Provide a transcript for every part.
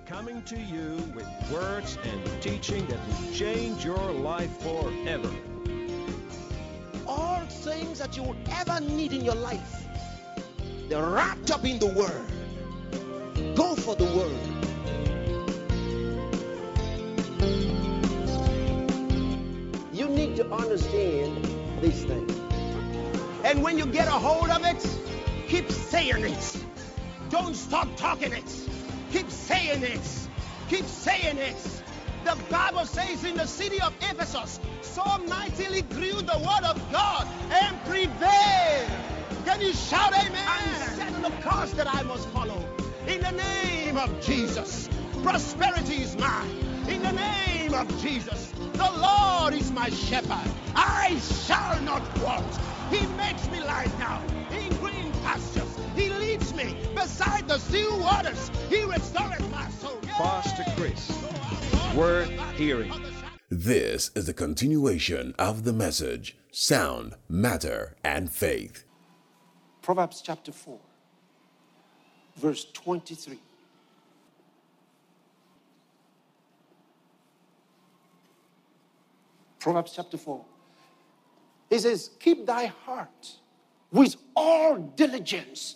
coming to you with words and teaching that will change your life forever. All things that you would ever need in your life, they're wrapped up in the Word. Go for the Word. You need to understand these things. And when you get a hold of it, keep saying it. Don't stop talking it. Keep saying it. Keep saying it. The Bible says in the city of Ephesus, so mightily grew the word of God and prevailed. Can you shout amen? I'm setting the course that I must follow. In the name of Jesus, prosperity is mine. In the name of Jesus, the Lord is my shepherd. I shall not want. He makes me lie down in green pastures. He leads me beside the still waters. He restores my soul. Pastor Chris, worth hearing. This is the continuation of the message, Sound, Matter, and Faith. Proverbs chapter 4, verse 23. Proverbs chapter 4. It says, keep thy heart with all diligence.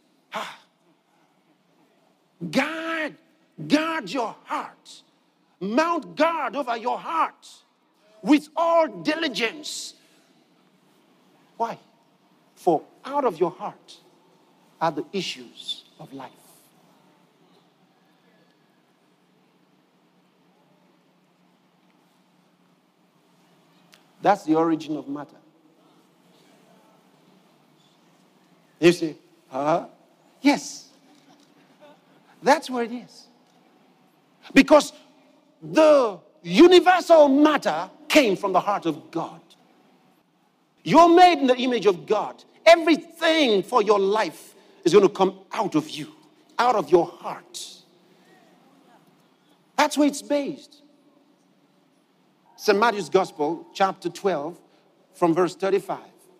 Guard your heart. Mount guard over your heart with all diligence. Why? For out of your heart are the issues of life. That's the origin of matter. You say, yes. That's where it is. Because the universal matter came from the heart of God. You're made in the image of God. Everything for your life is going to come out of you, out of your heart. That's where it's based. St. Matthew's Gospel, chapter 12, from verse 35.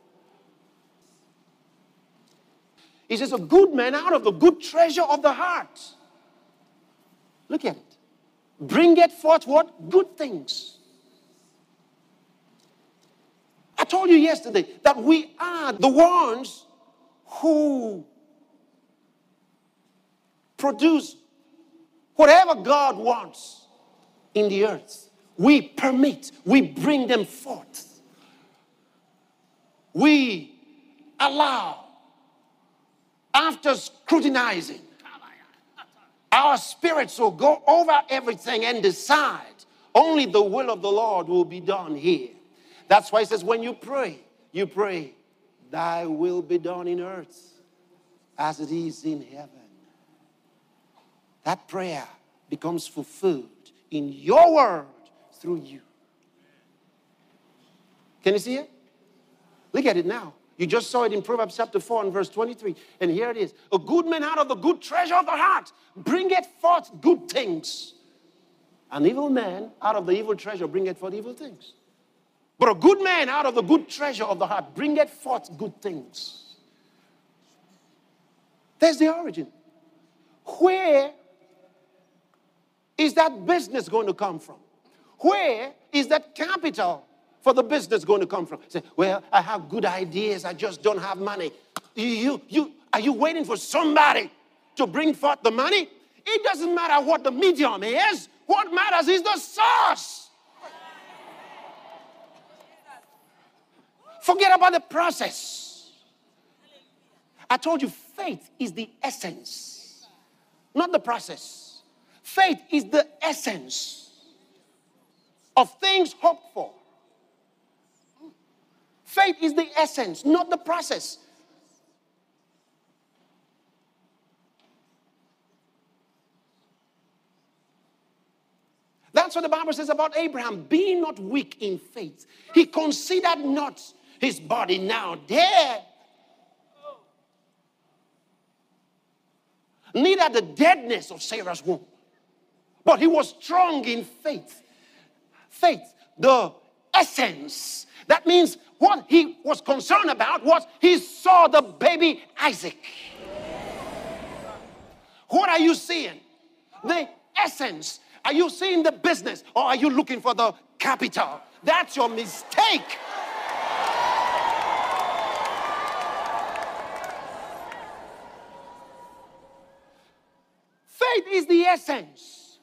He says, a good man out of the good treasure of the heart. Look at it. Bringeth forth what? Good things. I told you yesterday that we are the ones who produce whatever God wants in the earth. We permit, we bring them forth. We allow, after scrutinizing, our spirits will go over everything and decide only the will of the Lord will be done here. That's why it says when you pray, thy will be done in earth as it is in heaven. That prayer becomes fulfilled in your word through you. Can you see it? Look at it now. You just saw it in Proverbs chapter 4 and verse 23. And here it is. A good man out of the good treasure of the heart bringeth forth good things. An evil man out of the evil treasure bringeth forth evil things. But a good man out of the good treasure of the heart bringeth forth good things. There's the origin. Where is that business going to come from? Where is that capital for the business going to come from? Say, well, I have good ideas, I just don't have money. Are you waiting for somebody to bring forth the money? It doesn't matter what the medium is. What matters is the source. Forget about the process. I told you faith is the essence, not the process. Faith is the essence of things hoped for. Faith is the essence, not the process. That's what the Bible says about Abraham. Be not weak in faith. He considered not his body now dead, neither the deadness of Sarah's womb, but he was strong in faith. Faith, the essence. That means what he was concerned about was he saw the baby Isaac. What are you seeing? The essence. Are you seeing the business or are you looking for the capital? That's your mistake. Faith is the essence.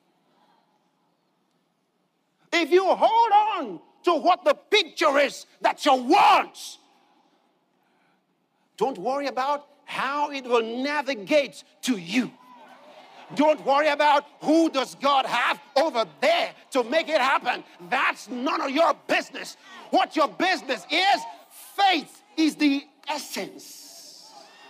If you hold on to what the picture is that you want, don't worry about how it will navigate to you. Don't worry about who does God have over there to make it happen. That's none of your business. What your business is, faith is the essence.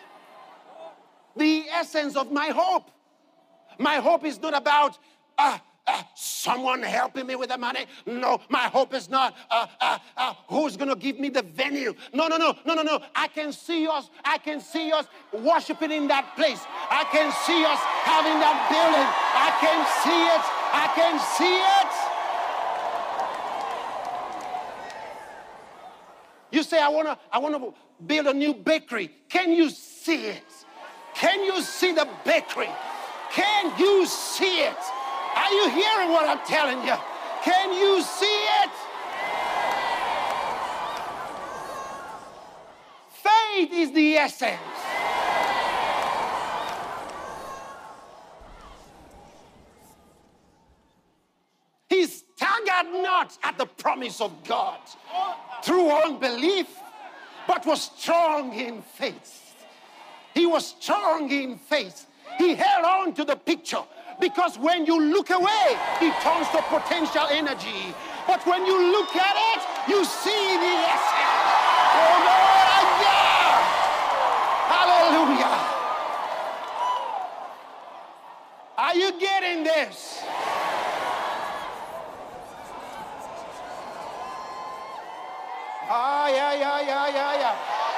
The essence of my hope. My hope is not about someone helping me with the money. No, my hope is not who's going to give me the venue. No. I can see us worshiping in that place. I can see us having that building. I can see it. You say, I want to build a new bakery. Can you see it? Can you see the bakery? Can you see it? Are you hearing what I'm telling you? Can you see it? Faith is the essence. He staggered not at the promise of God through unbelief, but was strong in faith. He was strong in faith. He held on to the picture. Because when you look away, it turns to potential energy. But when you look at it, you see the essence. Oh, Lord, hallelujah. Are you getting this? Yeah.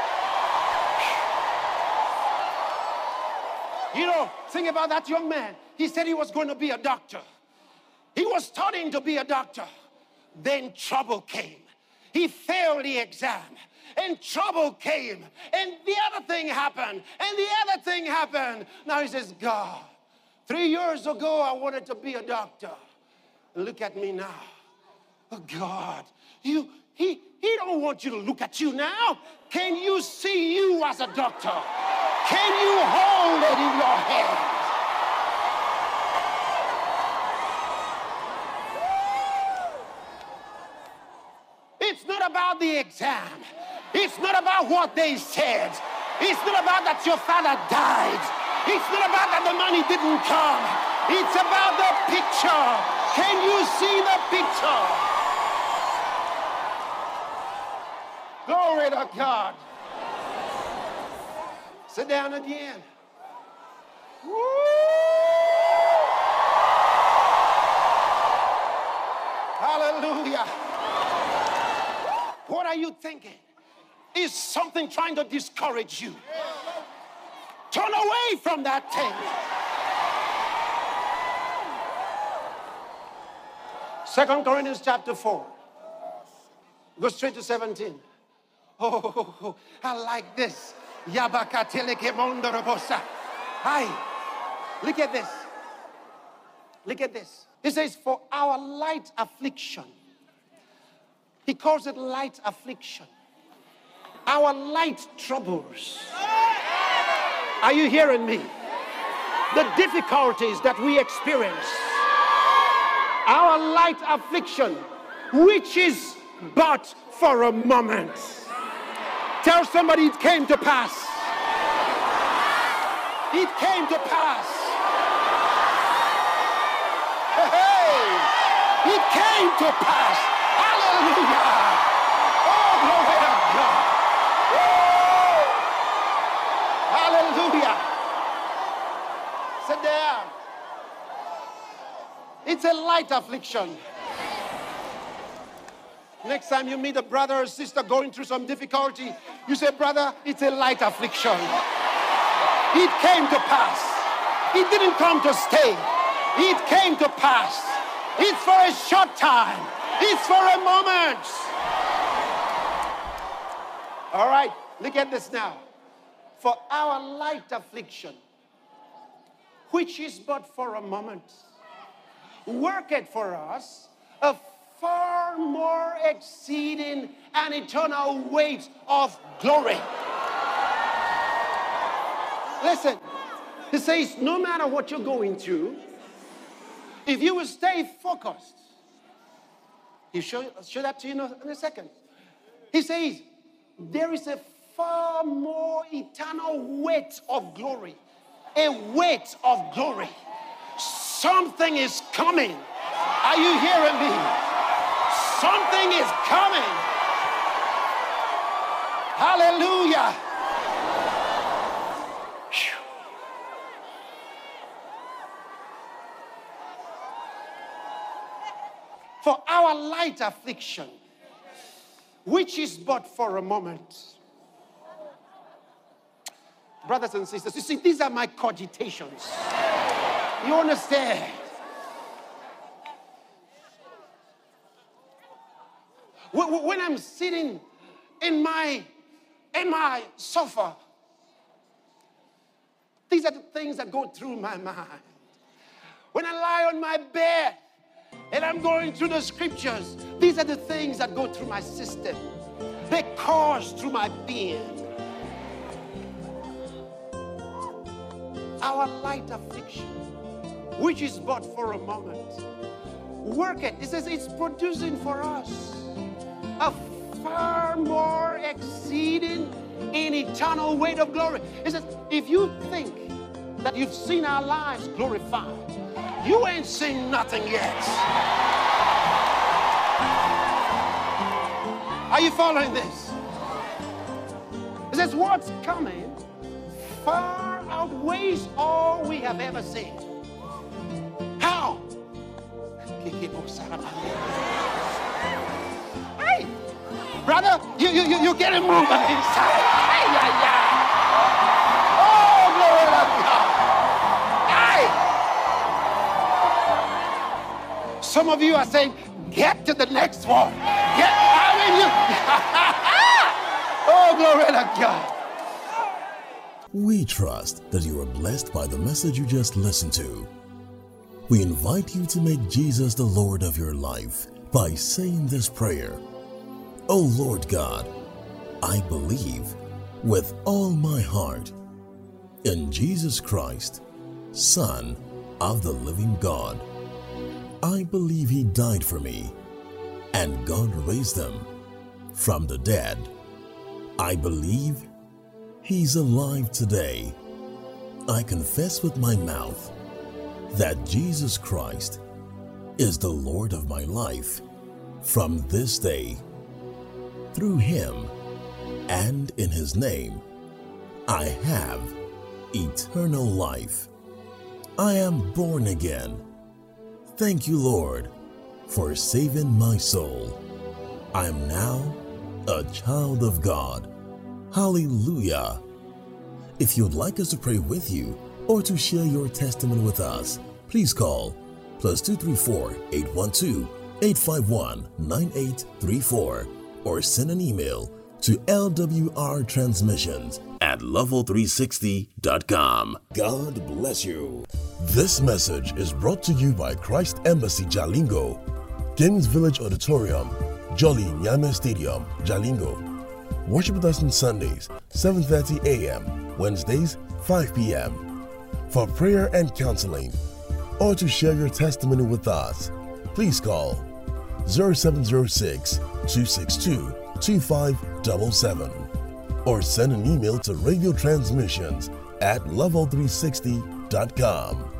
You know, think about that young man. He said he was going to be a doctor. He was studying to be a doctor. Then trouble came. He failed the exam. And trouble came. And the other thing happened. And the other thing happened. Now he says, God, 3 years ago I wanted to be a doctor. Look at me now. Oh, God, he don't want you to look at you now. Can you see you as a doctor? Can you hold it in your hand? It's not about the exam. It's not about what they said. It's not about that your father died. It's not about that the money didn't come. It's about the picture. Can you see the picture? Glory to God. Sit down again. Woo! Hallelujah. What are you thinking? Is something trying to discourage you? Turn away from that thing. 2 Corinthians chapter 4. Go straight to 17. Oh, I like this. Hi. Look at this. Look at this. It says, for our light affliction. He calls it light affliction. Our light troubles. Are you hearing me? The difficulties that we experience. Our light affliction, which is but for a moment. Tell somebody it came to pass. It came to pass. Hey, it came to pass. Hallelujah. Oh, glory to God. Woo. Hallelujah. Sit down. It's a light affliction. Next time you meet a brother or sister going through some difficulty, you say, brother, it's a light affliction. It came to pass. It didn't come to stay. It came to pass. It's for a short time. It's for a moment. All right, look at this now. For our light affliction, which is but for a moment. worketh for us a far more exceeding and eternal weight of glory. Listen, he says, no matter what you're going through, if you will stay focused, he'll show that to you in a second. He says, there is a far more eternal weight of glory. A weight of glory. Something is coming. Are you hearing me? Something is coming. Hallelujah. Whew. For our light affliction, which is but for a moment. Brothers and sisters, you see, these are my cogitations. You understand? When I'm sitting in my sofa, these are the things that go through my mind. When I lie on my bed and I'm going through the scriptures, these are the things that go through my system. They course through my being. Our light affliction, which is but for a moment, work it. It says it's producing for us a far more exceeding in eternal weight of glory. It says, if you think that you've seen our lives glorified, you ain't seen nothing yet. Are you following this? It says what's coming far outweighs all we have ever seen. How? Hey, brother, you're getting moved on the inside. Hey, yeah, yeah. Oh, glory to God. Hey. Some of you are saying, get to the next one. Oh, glory to God. We trust that you are blessed by the message you just listened to. We invite you to make Jesus the Lord of your life by saying this prayer. O Lord God, I believe with all my heart in Jesus Christ, Son of the living God. I believe He died for me and God raised Him from the dead. I believe He's alive today. I confess with my mouth that Jesus Christ is the Lord of my life from this day. Through Him and in His name, I have eternal life. I am born again. Thank you, Lord, for saving my soul. I am now a child of God. Hallelujah. If you'd like us to pray with you or to share your testimony with us, please call +234 812 851 9834 or send an email to lwrtransmissions@level360.com. God bless you. This message is brought to you by Christ Embassy Jalingo, Kings Village Auditorium, Jolly Nyame Stadium, Jalingo. Worship with us on Sundays, 7:30 a.m., Wednesdays, 5 p.m. For prayer and counseling, or to share your testimony with us, please call 0706-262-2577 or send an email to radiotransmissions@level360.com.